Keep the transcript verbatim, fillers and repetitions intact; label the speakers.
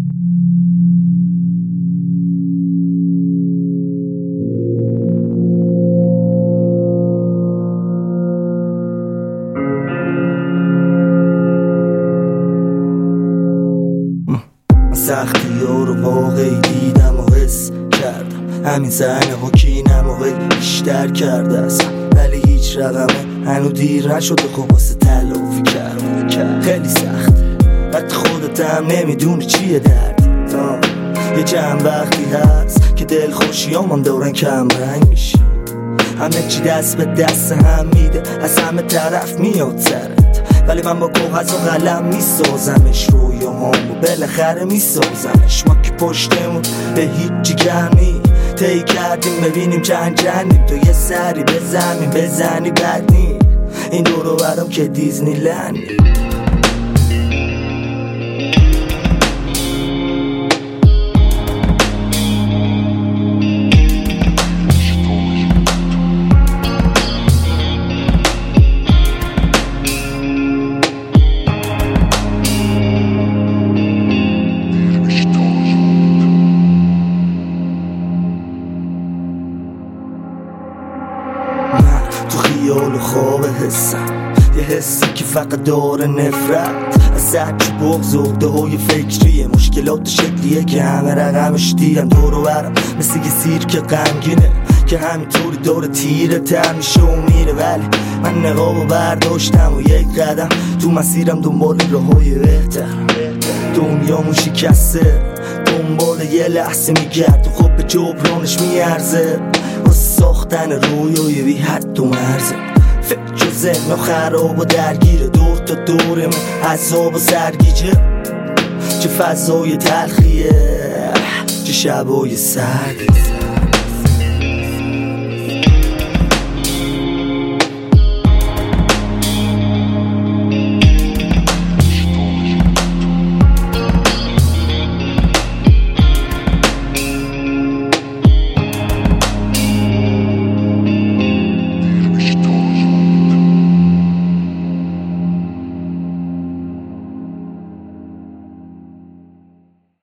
Speaker 1: سختی ها رو واقعی دیدم و حس کردم، همین زنه ها کینم و بیشتر کرده است، ولی هیچ رقمه هنو دیر نشده خب واسه تلافی کردم. خیلی سخته وقتی خودت هم نمیدونی چیه درد. یه چند وقتی هست که دل خوشی هم دورن کم رنگ میشه، همه چی دست به دست هم میده، از همه طرف میاد سرت، ولی من با کاغذ و قلم میسازمش، رویامو بالاخره میسازمش. ما که پشتمون به هیچی کمی طی کردیم، ببینیم چند چندیم، تو یه سری به زمین بزنی بد نی، این دورو برام که دیزنی لندی. تو خیال و خواب حسم، یه حسی که فقط داره نفرت از هرچی بغض و عقده های فکریه، مشکلات شکلیه که همه رقمش دیم دورو برم، مثل یه سیر که غمگینه که همینطوری داره تیره تر میشه و میره، ولی من نقابو برداشتم و یک قدم تو مسیرم دنبال راههای بهتر. دنیامون شکسته دنبال یه لحظه میگرد و خب به جبرانش میارزه، واسه ساختن رویای بی حد و مرزه. فکر و ذهن و خراب و درگیره، دور تا دور من عذاب و سرگیجه، چه فضای تلخیه چه شبای سردی.